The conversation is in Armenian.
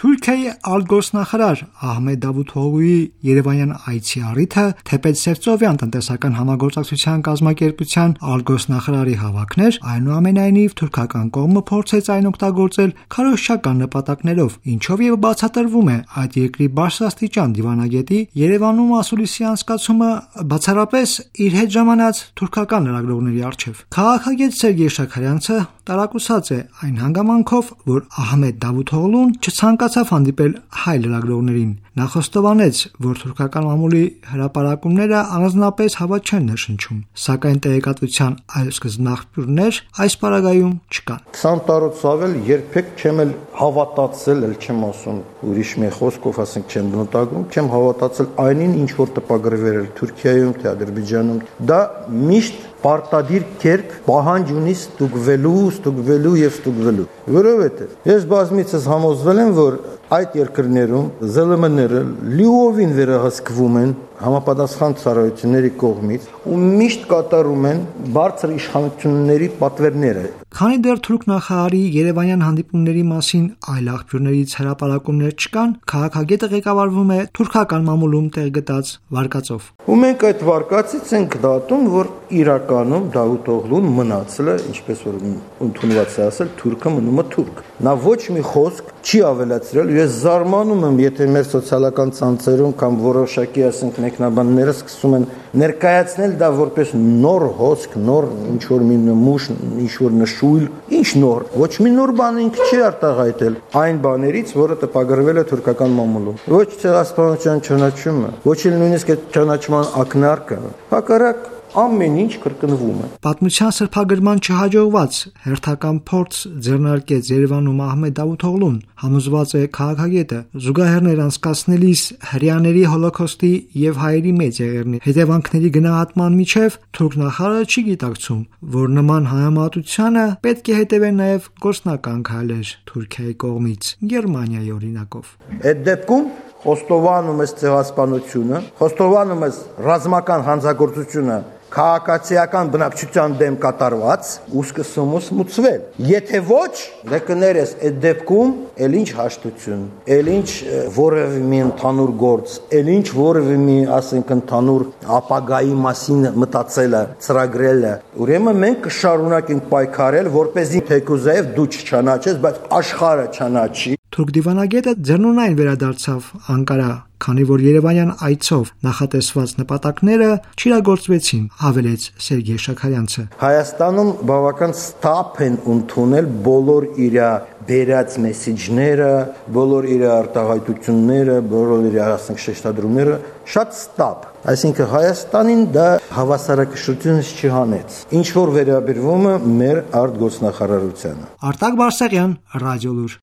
Թուրքիայի արտգործնախարար Ահմեդ Դավութօղլուի Երևանյան այցի առիթը թեպետ Սևծովյան տնտեսական համագործակցության կազմակերպության արտգործնախարարի հավաքն էր, այնուամենայնիվ թուրքական կողմը փորձեց այն օգտագործել քարոզչական նպատակներով, ինչով եւ բացատրվում է այդ երկրի բարձրաստիճան դիվանագետի Երևանում ասուլիսի անցկացումը բացառապես իր հետ ժամանած թուրքական լրագրողների առջև։ Քաղաքագետ Սերգեյ Շաքարյանցը տարակուսած է այն հանգամանքով, որ Ահմեդ Դավութօղլուն չցանկացավ հանդիպել հայ լրագրողներին։ Նա խոստովանեց, որ թուրքական մամուլի հրապարակումները առանձնապես հավատ չեն ներշնչում, սակայն տեղեկատվության այլ սկզբնաղբյուրներ այս պարագայում չկան։ 20 տարուց ավել երբեք չեմ էլ հավատացել, չեմ ասում ուրիշ մի խոսքով, ասենք չեմ նոտագրում, չեմ հավատացել այնին, ինչ որ տպագրվել էր Թուրքիայում, թե Ադրբեջանում։ Դա միշտ պարտադիր կերպ պահանջ ունի ստուգվելու եւ ստուգվելու։ Որովհետեւ ես բազմիցս համոզվել եմ, որ այդ երկրներում ԶԼՄ-ները լիովին վերահսկվում են համապատասխան ծառայությունների կողմից ու միշտ կատարում են բարձր իշխանությունների պատվերները։ Քանի դեռ թուրք նախարարի Երևանյան հանդիպումների մասին այլ աղբյուրներից հրապարակումներ չկան, քաղաքագետը ղեկավարվում է թուրքական մամուլում տեղ գտած վարկածով։ Ու մենք այդ վարկածից ենք դատում, որ իրականում Դավութօղլուն մնացել է, ինչպես որ ընդունված է ասել, թուրքը մնում է թուրք։ Նա ոչ մի խոսք չի ավելացրել։ Ես զարմանում եմ, եթե մեր սոցիալական ցանցերում կամ որոշակի, ասենք, մեկնաբանները սկսում են ներկայացնել դա որպես նոր հոսք, նոր ինչ որ մի նմուշ, ինչ որ նշույլ, ինչ նոր, ոչ մի նոր բան ինքը չի արտահայտել այն բաներից, որը տպագրվել է թուրքական մամուլում։ Ոչ ցեղասպանության ճանաչումը, ոչ էլ նույնիսկ այդ ճանաչման ակնարկը, հակառակ ամեն ինչ կրկնվում է։ Պատմության սրբագրման չհաջողված հերթական փորձ ձեռնարկեց Երևանում Ահմեդ Դավութօղլուն, համոզված է քաղաքագետը, զուգահեռներ անցկացնելիս հրեաների հոլոկոստի եւ հայերի մեծ եղերնի հետևանքների գնահատման միջև թուրք նախարարը չի գիտակցում, որ նման համեմատությանը պետք է հետևեն նաեւ գործնական քայլեր Թուրքիայի կողմից, Գերմանիայի օրինակով։ Այդ դեպքում խոստովանում ես ցեղասպանությունը, խոստովանում ես ռազմական հանցագործությունը քաղաքացիական բնակչության դեմ կատարված ու սկսում ես մուծվել։ Եթե ոչ, դե կներես այդ դեպքում էլ ինչ հաշտություն, էլ ինչ որևէ մի ընդհանուր գործ, էլ ինչ որևէ մի, ասենք, ընդհանուր ապագայի մասին մտածելը, ծրագրելը։ Ուրեմն մենք կշարունակենք պայքարել, որպեսզի թեկուզեև դու չճանաչես, բայց աշխարհը ճանաչի։ Թուրք դիվանագետը ձեռնունայն վերադարձավ Անկարա, քանի որ Երևանյան այցով նախատեսված նպատակները չիրագործվեցին, հավելեց Սերգեյ Շաքարյանցը։ Հայաստանում բավական ստապ են ընդունել բոլոր իր բերած մեսեջները, բոլոր իր արտահայտությունները, բոլոր իր, ասենք, շեշտադրումները շատ ստապ։ Այսինքն Հայաստանին դա հավասարակշռությունից չհանեց։ Ինչ որ վերաբերվում է մեր արտգործնախարարությանը։ Արտակ Բարսեղյան, Ռադիոլուր։